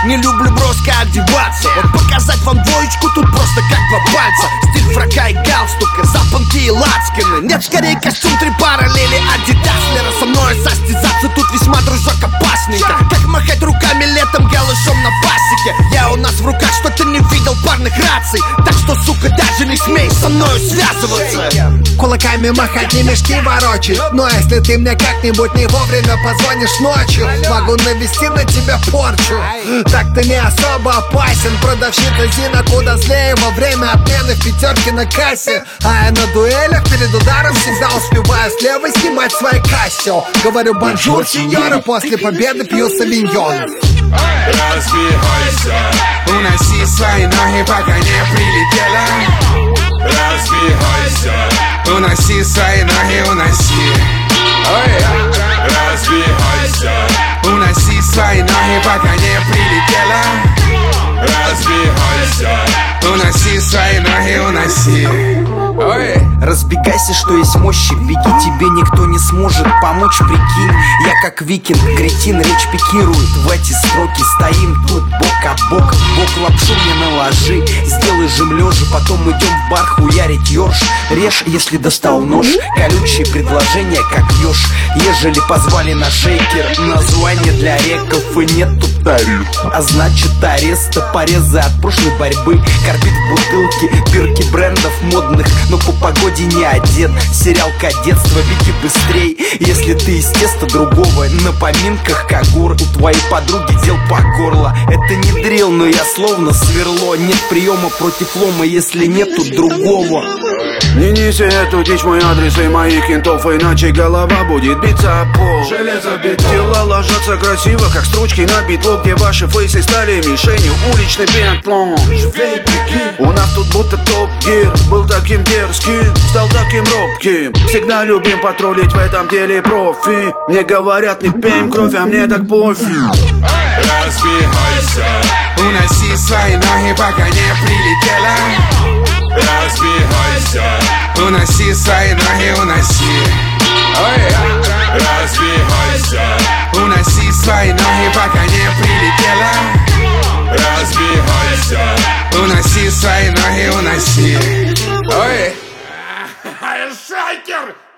Не люблю броско одеваться. Вот показать вам двоечку тут просто как два пальца. Стиль фрака и галстука, запонки и лацканы. Нет, скорее костюм, три параллели Адидаслера. Со мной состязаться тут весьма, дружок, опасненько. Как махать руками летом голышом на пасеке. Я у нас в руках, что ты не видел парных раций. Так что, сука, даже не смей со мною связываться. Кулаками махать, не мешки ворочить. Но если ты мне как-нибудь не вовремя позвонишь ночью, могу навести на тебя порчу. Так ты не особо опасен. Продавщица Зина куда злее во время отмены в пятерке на кассе. А я на дуэлях перед ударом всегда успеваю слева снимать свои кассио. Говорю бонжур, сеньора, после победы пью савиньон. Разбегайся, уноси свои ноги, пока не прилетела. Разбегайся, уноси свои ноги, уноси. Разбегайся, уноси свои ноги, пока не прилетела. Разбегайся, уноси свои ноги, уноси. Разбегайся, что есть мощи, беги, тебе никто не сможет помочь, прикинь. Я как викинг, кретин, речь пикирует в эти строки. Стоим тут бок о бок, бок лапшу мне наложи. Сделай жим лежа, потом идем в бар хуярить ёрш. Режь, если достал нож, колючие предложения как ёж. Ежели позвали на шейкер, название для реков и нет тут тариф. А значит ареста, порезы от прошлой борьбы. Корбит в бутылке, бирки брендов модных, но по погоде не одет. Сериал кадетства, беги быстрей, если ты из теста другого. На поминках Кагор, у твоей подруги дел по горло. Это не дрел, но я словно сверло. Нет приема против лома, если нету другого. Не неси эту дичь, мой адрес и моих кентов, иначе голова будет биться о пол. Железо бит, тела ложатся красиво, как строчки на битло, где ваши фейсы стали мишенью, уличный пинг-понг. У нас тут будто топ-гир, был таким дерзким, стал таким робким. Всегда любим потроллить в этом деле профи. Мне говорят, не пьем кровь, а мне так пофиг. Разбегайся, уноси свои ноги, пока не прилетела. Разбегайся, уноси свои ноги, уноси. Разбегайся, уноси свои ноги, пока не прилетела. Разбегайся, уноси свои ноги, уноси. Шайкер!